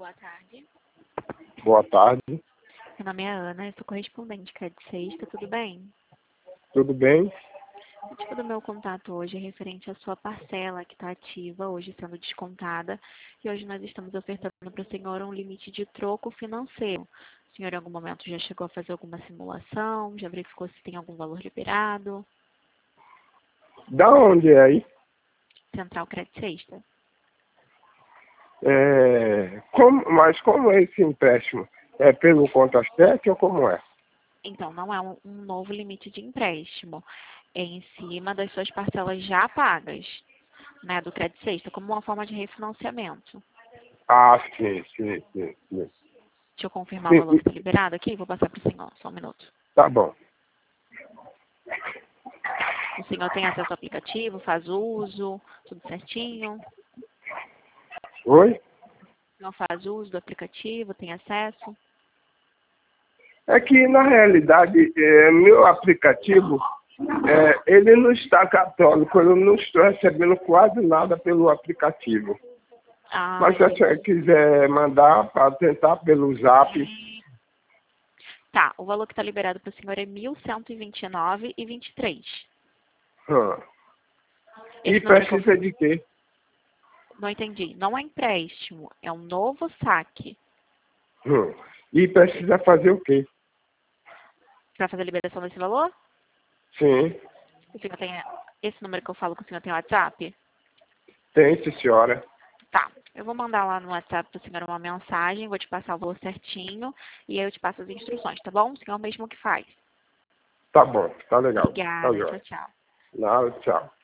boa tarde. Boa tarde. Meu nome é Ana, eu sou correspondente Credit Sexta, tudo bem? Tudo bem? O motivo do meu contato hoje é referente à sua parcela que está ativa, hoje sendo descontada, e hoje nós estamos ofertando para o senhor um limite de troco financeiro. O senhor em algum momento já chegou a fazer alguma simulação, já verificou se tem algum valor liberado? Da onde é aí? Central Credit Sexta. Mas como é esse empréstimo? É pelo conta-cheque ou como é? Então, não é um novo limite de empréstimo, é em cima das suas parcelas já pagas, né, do Credit Sexta, como uma forma de refinanciamento. Ah, sim. Deixa eu confirmar o Sim, valor que está liberado aqui, vou passar para o senhor, só um minuto. tá bom. O senhor tem acesso ao aplicativo, faz uso, tudo certinho? Oi? O senhor faz uso do aplicativo, tem acesso? É que, na realidade, meu aplicativo, ele não está católico, eu não estou recebendo quase nada pelo aplicativo. Ah, Mas se a senhora entendi. quiser mandar para tentar pelo Zap, Tá, o valor que está liberado para o senhor é R$ 1.129,23. hum, e Esse número que eu precisa de quê? não entendi. Não é empréstimo, é um novo saque. E precisa fazer o quê? Para fazer a liberação desse valor? Sim, O senhor tem esse número que eu falo que o senhor tem WhatsApp? tem, sim, senhora. Tá. Eu vou mandar lá no WhatsApp para o senhor uma mensagem, vou te passar o valor certinho e aí eu te passo as instruções, tá bom? O senhor mesmo que faz. Tá bom, tá legal. Tá Obrigada. jóia. Tchau, tchau. Nada, tchau.